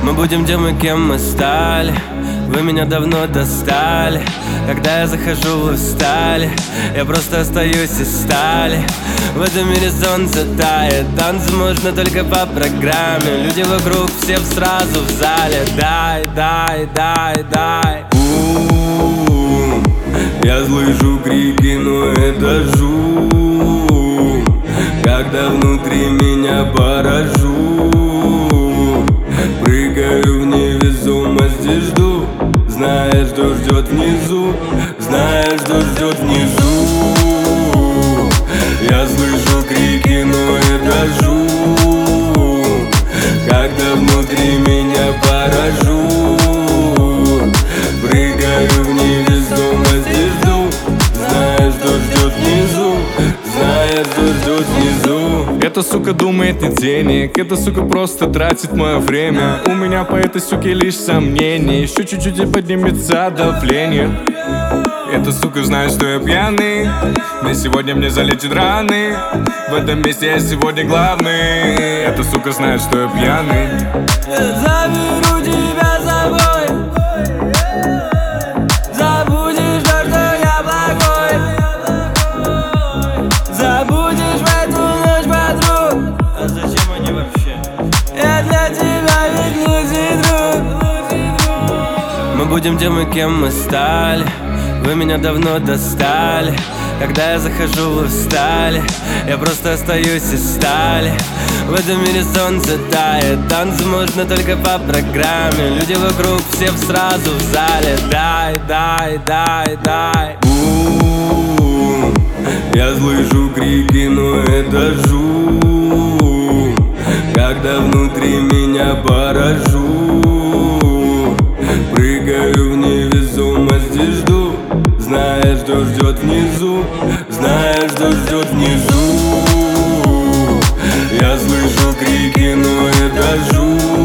Мы будем тем, и кем мы стали. Вы меня давно достали. Когда я захожу, вы встали. Я просто остаюсь из стали. В этом мире солнце тает. Танцы можно только по программе. Люди вокруг, все сразу в зале. Дай, дай, дай, дай. Я слышу крики, но это шум, когда внутри меня поражу. Прыгаю в невесомости, жду, зная, что ждет внизу, зная, что ждет внизу. Я слышу крики, но это шум, когда внутри меня поражу. Прыгаю в невесомости, жду, зная, что ждет внизу, зная, что ждет внизу. Эта сука думает не денег, эта сука просто тратит мое время. У меня по этой суке лишь сомнения, еще чуть-чуть и поднимется давление. Эта сука знает, что я пьяный, но сегодня мне залечит раны. В этом месте я сегодня главный. Эта сука знает, что я пьяный. Заберу тебя с собой. Забудешь то, что я плохой. Забудешь в эту ночь подруг. А зачем они вообще? Я для тебя ведь лучший друг. Мы будем тем, и кем мы стали. Вы меня давно достали. Когда я захожу, вы встали. Я просто остаюсь из стали. В этом мире солнце тает. Танцы можно только по программе. Люди вокруг, все сразу в зале. Дай, дай, дай, дай. Я слышу крики, но это шум, когда внутри меня поражу. Прыгаю в невесомости, жду, зная, что ждет внизу, зная, что ждет внизу. Я слышу крики, но это шум,